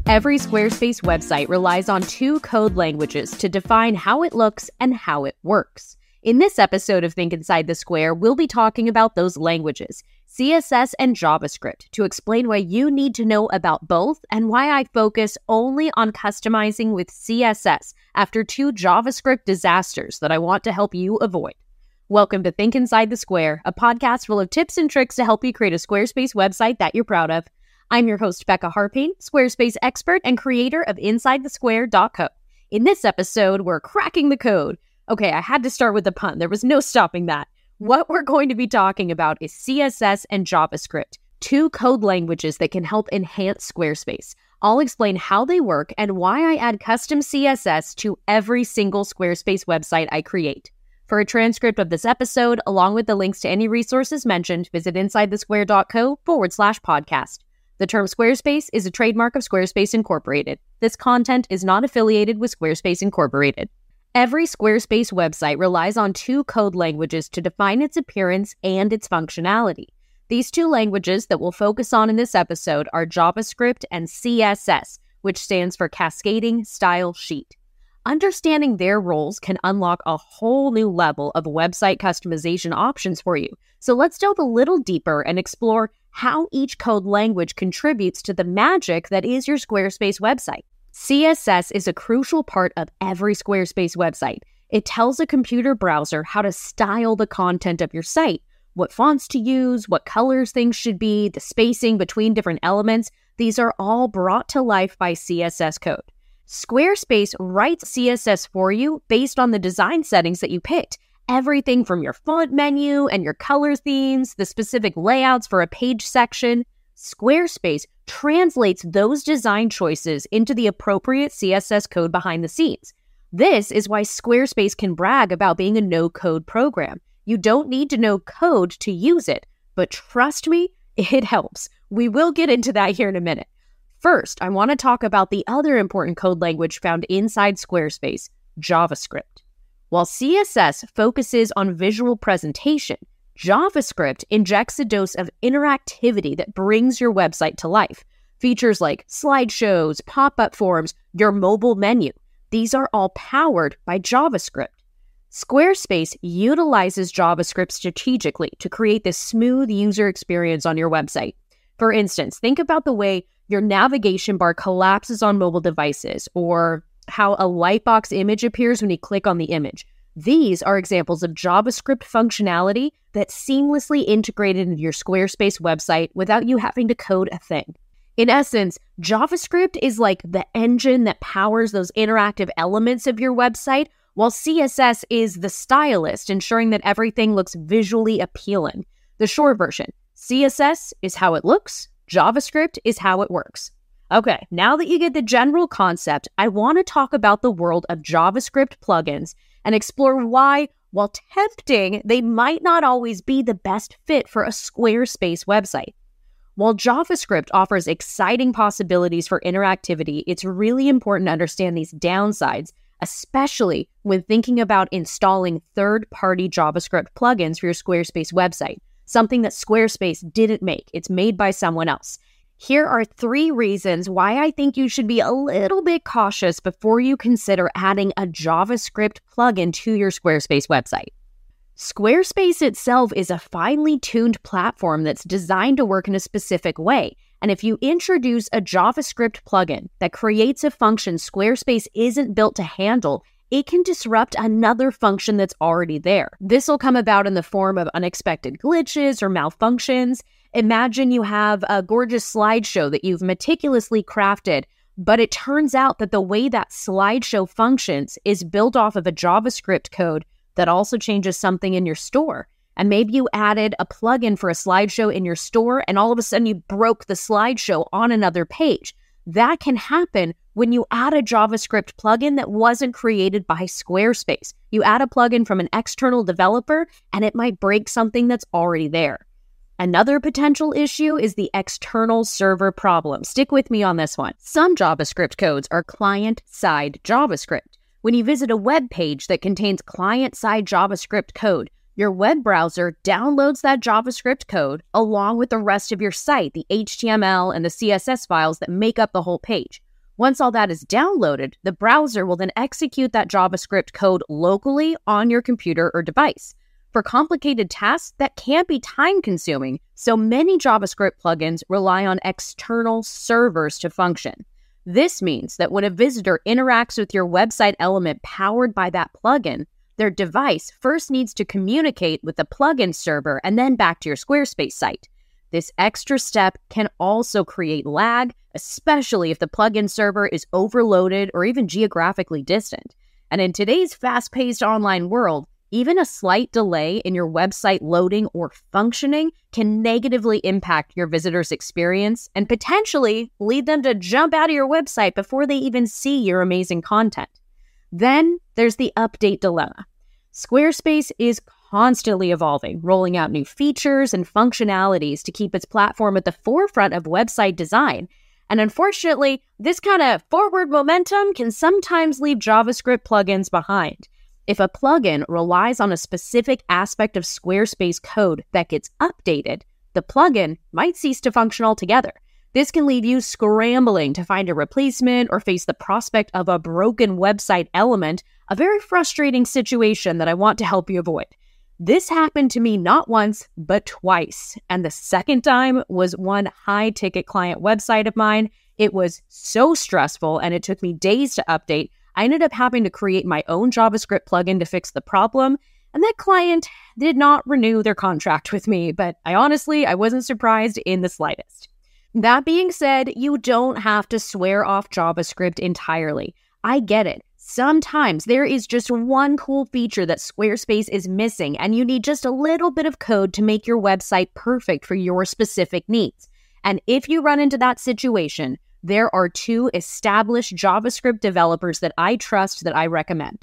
Every Squarespace website relies on two code languages to define how it looks and how it works. In this episode of Think Inside the Square, we'll be talking about those languages, CSS and JavaScript, to explain why you need to know about both and why I focus only on customizing with CSS after two JavaScript disasters that I want to help you avoid. Welcome to Think Inside the Square, a podcast full of tips and tricks to help you create a Squarespace website that you're proud of. I'm your host, Becca Harpane, Squarespace expert and creator of InsideTheSquare.co. In this episode, we're cracking the code. Okay, I had to start with the pun. There was no stopping that. What we're going to be talking about is CSS and JavaScript, two code languages that can help enhance Squarespace. I'll explain how they work and why I add custom CSS to every single Squarespace website I create. For a transcript of this episode, along with the links to any resources mentioned, visit InsideTheSquare.co/podcast. The term Squarespace is a trademark of Squarespace Incorporated. This content is not affiliated with Squarespace Incorporated. Every Squarespace website relies on two code languages to define its appearance and its functionality. These two languages that we'll focus on in this episode are JavaScript and CSS, which stands for Cascading Style Sheet. Understanding their roles can unlock a whole new level of website customization options for you. So let's delve a little deeper and explore how each code language contributes to the magic that is your Squarespace website. CSS is a crucial part of every Squarespace website. It tells a computer browser how to style the content of your site, what fonts to use, what colors things should be, the spacing between different elements. These are all brought to life by CSS code. Squarespace writes CSS for you based on the design settings that you picked. Everything from your font menu and your color themes, the specific layouts for a page section. Squarespace translates those design choices into the appropriate CSS code behind the scenes. This is why Squarespace can brag about being a no-code program. You don't need to know code to use it, but trust me, it helps. We will get into that here in a minute. First, I want to talk about the other important code language found inside Squarespace, JavaScript. While CSS focuses on visual presentation, JavaScript injects a dose of interactivity that brings your website to life. Features like slideshows, pop-up forms, your mobile menu. These are all powered by JavaScript. Squarespace utilizes JavaScript strategically to create this smooth user experience on your website. For instance, think about the way your navigation bar collapses on mobile devices, or how a lightbox image appears when you click on the image. These are examples of JavaScript functionality that's seamlessly integrated into your Squarespace website without you having to code a thing. In essence, JavaScript is like the engine that powers those interactive elements of your website, while CSS is the stylist, ensuring that everything looks visually appealing. The short version, CSS is how it looks, JavaScript is how it works. Okay, now that you get the general concept, I want to talk about the world of JavaScript plugins and explore why, while tempting, they might not always be the best fit for a Squarespace website. While JavaScript offers exciting possibilities for interactivity, it's really important to understand these downsides, especially when thinking about installing third-party JavaScript plugins for your Squarespace website, something that Squarespace didn't make. It's made by someone else. Here are 3 reasons why I think you should be a little bit cautious before you consider adding a JavaScript plugin to your Squarespace website. Squarespace itself is a finely tuned platform that's designed to work in a specific way. And if you introduce a JavaScript plugin that creates a function Squarespace isn't built to handle, it can disrupt another function that's already there. This will come about in the form of unexpected glitches or malfunctions. Imagine you have a gorgeous slideshow that you've meticulously crafted, but it turns out that the way that slideshow functions is built off of a JavaScript code that also changes something in your store. And maybe you added a plugin for a slideshow in your store, and all of a sudden you broke the slideshow on another page. That can happen when you add a JavaScript plugin that wasn't created by Squarespace. You add a plugin from an external developer, and it might break something that's already there. Another potential issue is the external server problem. Stick with me on this one. Some JavaScript codes are client-side JavaScript. When you visit a web page that contains client-side JavaScript code, your web browser downloads that JavaScript code along with the rest of your site, the HTML and the CSS files that make up the whole page. Once all that is downloaded, the browser will then execute that JavaScript code locally on your computer or device. For complicated tasks, that can be time-consuming, so many JavaScript plugins rely on external servers to function. This means that when a visitor interacts with your website element powered by that plugin, their device first needs to communicate with the plugin server and then back to your Squarespace site. This extra step can also create lag, especially if the plugin server is overloaded or even geographically distant. And in today's fast-paced online world, even a slight delay in your website loading or functioning can negatively impact your visitors' experience and potentially lead them to jump out of your website before they even see your amazing content. Then there's the update dilemma. Squarespace is constantly evolving, rolling out new features and functionalities to keep its platform at the forefront of website design. And unfortunately, this kind of forward momentum can sometimes leave JavaScript plugins behind. If a plugin relies on a specific aspect of Squarespace code that gets updated, the plugin might cease to function altogether. This can leave you scrambling to find a replacement or face the prospect of a broken website element, a very frustrating situation that I want to help you avoid. This happened to me not once, but twice. And the second time was one high-ticket client website of mine. It was so stressful and it took me days to update. I ended up having to create my own JavaScript plugin to fix the problem, and that client did not renew their contract with me, but I wasn't surprised in the slightest. That being said, you don't have to swear off JavaScript entirely. I get it. Sometimes there is just one cool feature that Squarespace is missing, and you need just a little bit of code to make your website perfect for your specific needs. And if you run into that situation, there are two established JavaScript developers that I trust that I recommend: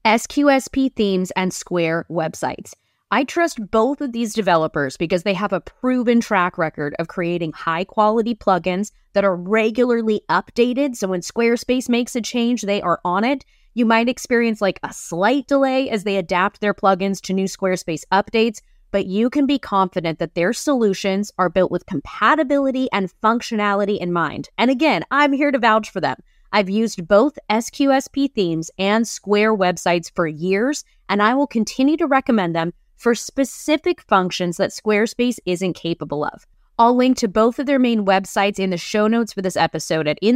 SQSP Themes and Square Websites. I trust both of these developers because they have a proven track record of creating high-quality plugins that are regularly updated, so when Squarespace makes a change, they are on it. You might experience like a slight delay as they adapt their plugins to new Squarespace updates, but you can be confident that their solutions are built with compatibility and functionality in mind. And again, I'm here to vouch for them. I've used both SQSP Themes and Square Websites for years, and I will continue to recommend them for specific functions that Squarespace isn't capable of. I'll link to both of their main websites in the show notes for this episode at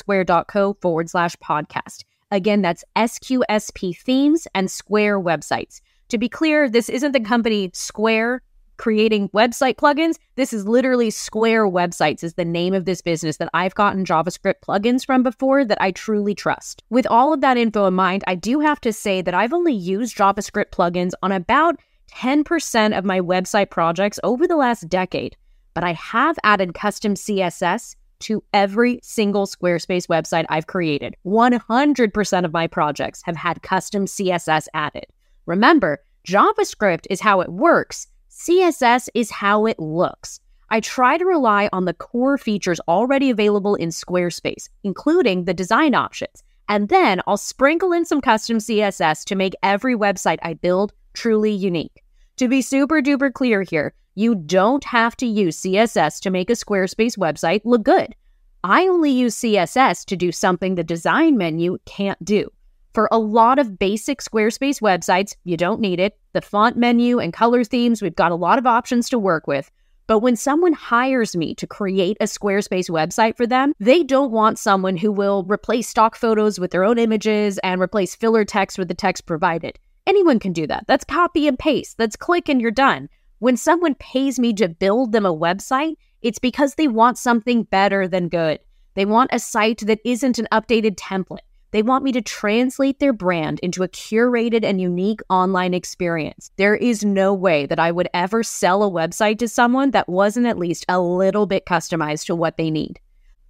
insidethesquare.co/podcast. Again, that's SQSP Themes and Square Websites. To be clear, this isn't the company Square creating website plugins. This is literally Square Websites is the name of this business that I've gotten JavaScript plugins from before that I truly trust. With all of that info in mind, I do have to say that I've only used JavaScript plugins on about 10% of my website projects over the last decade, but I have added custom CSS to every single Squarespace website I've created. 100% of my projects have had custom CSS added. Remember, JavaScript is how it works. CSS is how it looks. I try to rely on the core features already available in Squarespace, including the design options. And then I'll sprinkle in some custom CSS to make every website I build truly unique. To be super duper clear here, you don't have to use CSS to make a Squarespace website look good. I only use CSS to do something the design menu can't do. For a lot of basic Squarespace websites, you don't need it. The font menu and color themes, we've got a lot of options to work with. But when someone hires me to create a Squarespace website for them, they don't want someone who will replace stock photos with their own images and replace filler text with the text provided. Anyone can do that. That's copy and paste. That's click and you're done. When someone pays me to build them a website, it's because they want something better than good. They want a site that isn't an updated template. They want me to translate their brand into a curated and unique online experience. There is no way that I would ever sell a website to someone that wasn't at least a little bit customized to what they need.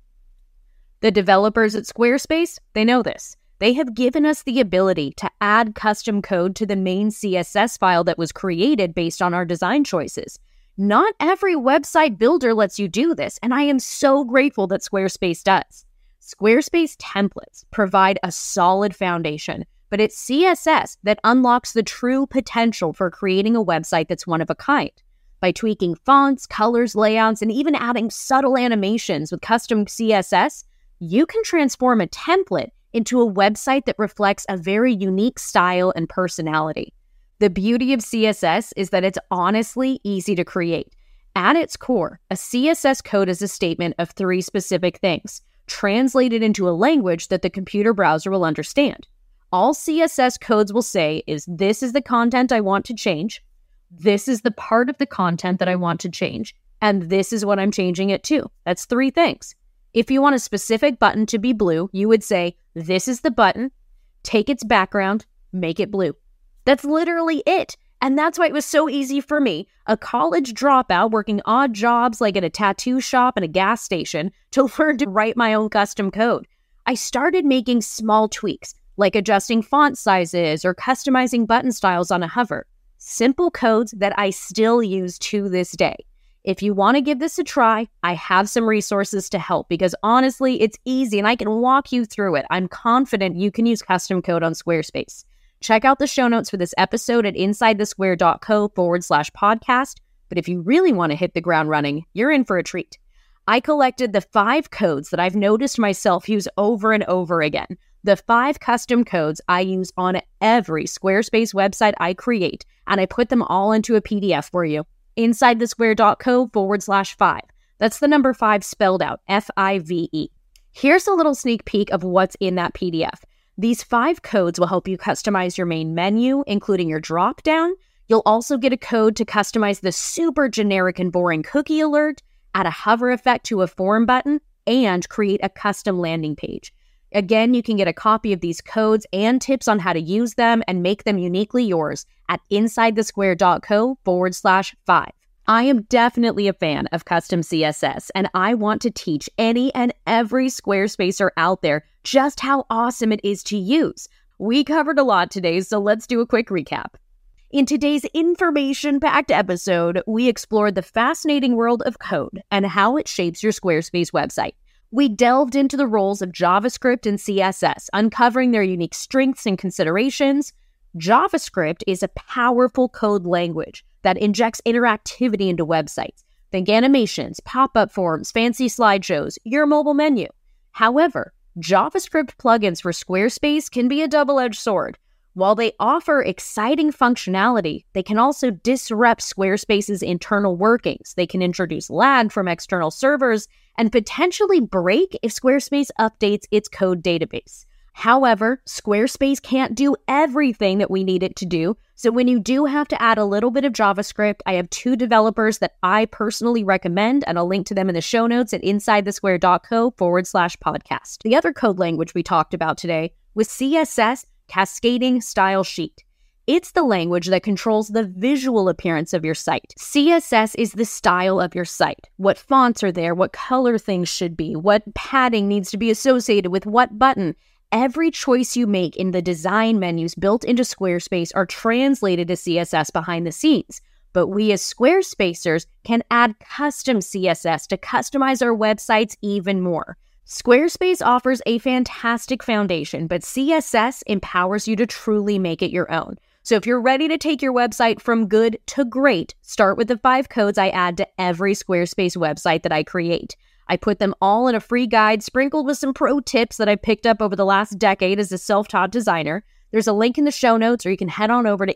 The developers at Squarespace, they know this. They have given us the ability to add custom code to the main CSS file that was created based on our design choices. Not every website builder lets you do this, and I am so grateful that Squarespace does. Squarespace templates provide a solid foundation, but it's CSS that unlocks the true potential for creating a website that's one of a kind. By tweaking fonts, colors, layouts, and even adding subtle animations with custom CSS, you can transform a template into a website that reflects a very unique style and personality. The beauty of CSS is that it's honestly easy to create. At its core, a CSS code is a statement of 3 specific things, translated into a language that the computer browser will understand. All CSS codes will say is, this is the content I want to change, this is the part of the content that I want to change, and this is what I'm changing it to. That's 3 things. If you want a specific button to be blue, you would say, this is the button, take its background, make it blue. That's literally it. And that's why it was so easy for me, a college dropout working odd jobs like at a tattoo shop and a gas station, to learn to write my own custom code. I started making small tweaks, like adjusting font sizes or customizing button styles on a hover. Simple codes that I still use to this day. If you want to give this a try, I have some resources to help because honestly, it's easy and I can walk you through it. I'm confident you can use custom code on Squarespace. Check out the show notes for this episode at insidethesquare.co/podcast. But if you really want to hit the ground running, you're in for a treat. I collected the 5 codes that I've noticed myself use over and over again. The 5 custom codes I use on every Squarespace website I create, and I put them all into a PDF for you. insidethesquare.co/5. That's the number 5 spelled out, F-I-V-E. Here's a little sneak peek of what's in that PDF. These 5 codes will help you customize your main menu, including your drop-down. You'll also get a code to customize the super generic and boring cookie alert, add a hover effect to a form button, and create a custom landing page. Again, you can get a copy of these codes and tips on how to use them and make them uniquely yours at insidethesquare.co/5. I am definitely a fan of custom CSS, and I want to teach any and every Squarespacer out there just how awesome it is to use. We covered a lot today, so let's do a quick recap. In today's information-packed episode, we explored the fascinating world of code and how it shapes your Squarespace website. We delved into the roles of JavaScript and CSS, uncovering their unique strengths and considerations. JavaScript is a powerful code language that injects interactivity into websites. Think animations, pop-up forms, fancy slideshows, your mobile menu. However, JavaScript plugins for Squarespace can be a double-edged sword. While they offer exciting functionality, they can also disrupt Squarespace's internal workings. They can introduce lag from external servers and potentially break if Squarespace updates its code database. However, Squarespace can't do everything that we need it to do, so when you do have to add a little bit of JavaScript, I have 2 developers that I personally recommend, and I'll link to them in the show notes at insidethesquare.co/podcast. The other code language we talked about today was CSS Cascading Style Sheet. It's the language that controls the visual appearance of your site. CSS is the style of your site. What fonts are there, what color things should be, what padding needs to be associated with what button. Every choice you make in the design menus built into Squarespace are translated to CSS behind the scenes. But we as Squarespacers can add custom CSS to customize our websites even more. Squarespace offers a fantastic foundation, but CSS empowers you to truly make it your own. So if you're ready to take your website from good to great, start with the 5 codes I add to every Squarespace website that I create. I put them all in a free guide sprinkled with some pro tips that I picked up over the last decade as a self-taught designer. There's a link in the show notes, or you can head on over to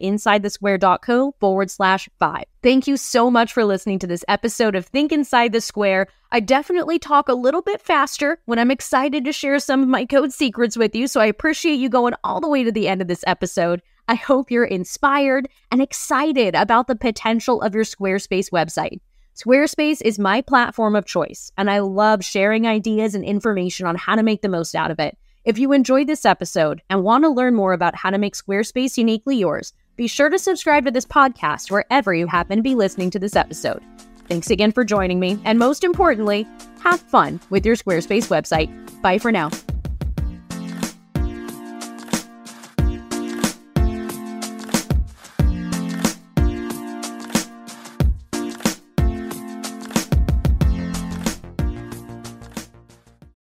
insidethesquare.co/5. Thank you so much for listening to this episode of Think Inside the Square. I definitely talk a little bit faster when I'm excited to share some of my code secrets with you, so I appreciate you going all the way to the end of this episode. I hope you're inspired and excited about the potential of your Squarespace website. Squarespace is my platform of choice, and I love sharing ideas and information on how to make the most out of it. If you enjoyed this episode and want to learn more about how to make Squarespace uniquely yours, be sure to subscribe to this podcast wherever you happen to be listening to this episode. Thanks again for joining me, and most importantly, have fun with your Squarespace website. Bye for now.